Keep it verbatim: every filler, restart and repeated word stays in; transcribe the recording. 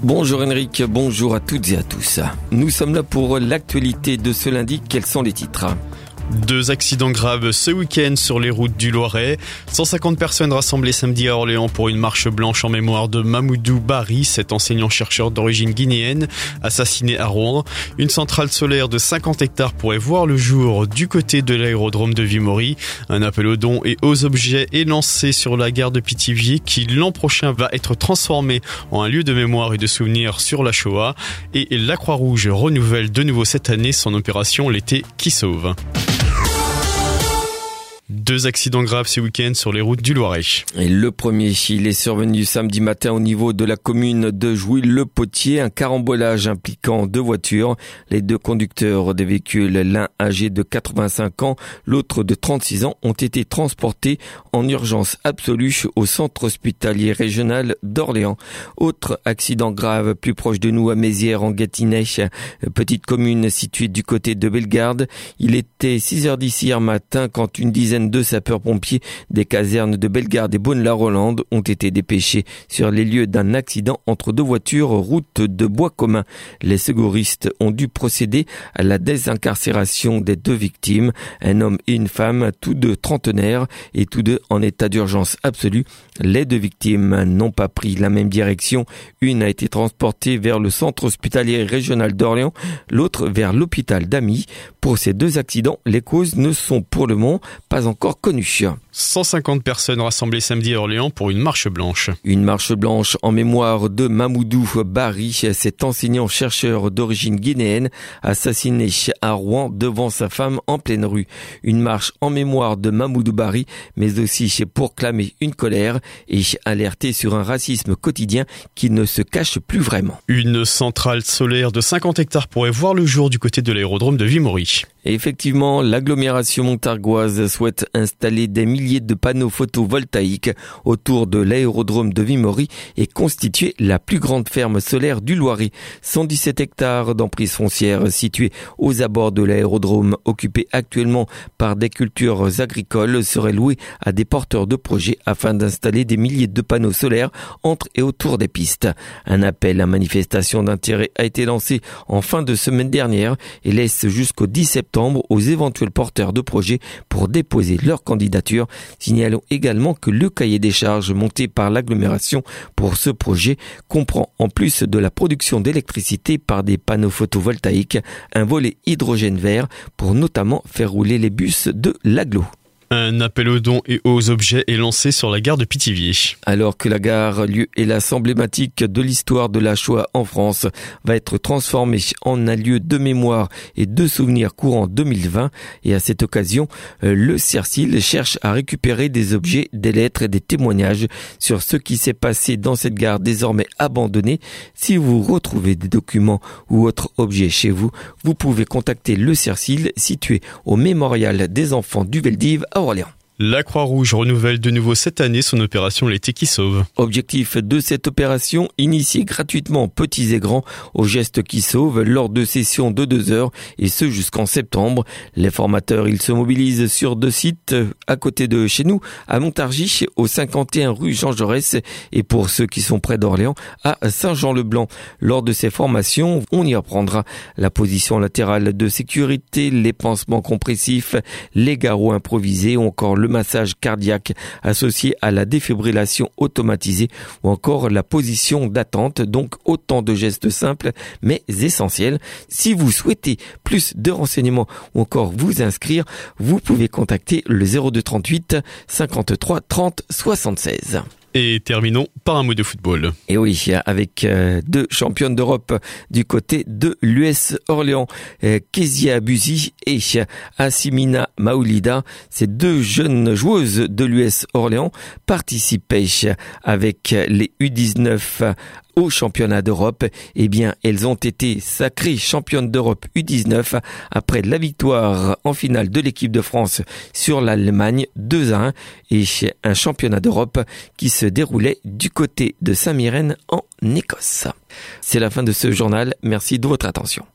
Bonjour Henrik, bonjour à toutes et à tous. Nous sommes là pour l'actualité de ce lundi. Quels sont les titres ? Deux accidents graves ce week-end sur les routes du Loiret. cent cinquante personnes rassemblées samedi à Orléans pour une marche blanche en mémoire de Mamoudou Bari, cet enseignant-chercheur d'origine guinéenne, assassiné à Rouen. Une centrale solaire de cinquante hectares pourrait voir le jour du côté de l'aérodrome de Vimory. Un appel aux dons et aux objets est lancé sur la gare de Pithiviers qui l'an prochain va être transformé en un lieu de mémoire et de souvenirs sur la Shoah. Et la Croix-Rouge renouvelle de nouveau cette année son opération L'été qui sauve. Deux accidents graves ce week-end sur les routes du Loiret. Et le premier, il est survenu samedi matin au niveau de la commune de Jouy-le-Potier. Un carambolage impliquant deux voitures. Les deux conducteurs des véhicules, l'un âgé de quatre-vingt-cinq ans, l'autre de trente-six ans, ont été transportés en urgence absolue au centre hospitalier régional d'Orléans. Autre accident grave plus proche de nous à Mézières en Gâtinais, petite commune située du côté de Bellegarde. Il était six heures dix hier matin quand une dizaine de sapeurs-pompiers des casernes de Bellegarde et Beaune-la-Rolande ont été dépêchés sur les lieux d'un accident entre deux voitures route de bois commun. Les secouristes ont dû procéder à la désincarcération des deux victimes, un homme et une femme, tous deux trentenaires et tous deux en état d'urgence absolue. Les deux victimes n'ont pas pris la même direction. Une a été transportée vers le centre hospitalier régional d'Orléans, l'autre vers l'hôpital d'Amy. Pour ces deux accidents, les causes ne sont pour le moment pas encore connues. cent cinquante personnes rassemblées samedi à Orléans pour une marche blanche. Une marche blanche en mémoire de Mamoudou Bari, cet enseignant-chercheur d'origine guinéenne assassiné à Rouen devant sa femme en pleine rue. Une marche en mémoire de Mamoudou Bari, mais aussi pour clamer une colère et alerter sur un racisme quotidien qui ne se cache plus vraiment. Une centrale solaire de cinquante hectares pourrait voir le jour du côté de l'aérodrome de Vimory. Et effectivement, l'agglomération montargoise souhaite installer des milliers de panneaux photovoltaïques autour de l'aérodrome de Vimory et constituer la plus grande ferme solaire du Loiret. cent dix-sept hectares d'emprise foncière situés aux abords de l'aérodrome, occupés actuellement par des cultures agricoles, seraient loués à des porteurs de projets afin d'installer des milliers de panneaux solaires entre et autour des pistes. Un appel à manifestation d'intérêt a été lancé en fin de semaine dernière et laisse jusqu'au dix septembre aux éventuels porteurs de projets pour déposer leur candidature. Signalons également que le cahier des charges monté par l'agglomération pour ce projet comprend, en plus de la production d'électricité par des panneaux photovoltaïques, un volet hydrogène vert pour notamment faire rouler les bus de l'agglo. Un appel aux dons et aux objets est lancé sur la gare de Pithiviers. Alors que la gare, lieu hélas emblématique de l'histoire de la Shoah en France, va être transformée en un lieu de mémoire et de souvenirs courant deux mille vingt. Et à cette occasion, le CERCIL cherche à récupérer des objets, des lettres et des témoignages sur ce qui s'est passé dans cette gare désormais abandonnée. Si vous retrouvez des documents ou autres objets chez vous, vous pouvez contacter le CERCIL situé au Mémorial des enfants du Veldiv à Orléans. La Croix-Rouge renouvelle de nouveau cette année son opération L'été qui sauve. Objectif de cette opération, initier gratuitement petits et grands aux gestes qui sauvent lors de sessions de deux heures et ce jusqu'en septembre. Les formateurs, ils se mobilisent sur deux sites à côté de chez nous, à Montargis, au cinquante et un rue Jean Jaurès et pour ceux qui sont près d'Orléans, à Saint-Jean-le-Blanc. Lors de ces formations, on y apprendra la position latérale de sécurité, les pansements compressifs, les garrots improvisés ou encore le le massage cardiaque associé à la défibrillation automatisée ou encore la position d'attente. Donc autant de gestes simples mais essentiels. Si vous souhaitez plus de renseignements ou encore vous inscrire, vous pouvez contacter le zéro deux trente-huit cinquante-trois trente soixante-seize. Et terminons par un mot de football. Et oui, avec euh, deux championnes d'Europe du côté de l'U S Orléans, euh, Kezia Abuzi et Asimina Maoulida. Ces deux jeunes joueuses de l'U S Orléans participaient avec les U dix-neuf au championnat d'Europe. Eh bien, elles ont été sacrées championnes d'Europe U dix-neuf après la victoire en finale de l'équipe de France sur l'Allemagne deux à un et un championnat d'Europe qui se déroulait du côté de Saint-Mirren en Écosse. C'est la fin de ce journal. Merci de votre attention.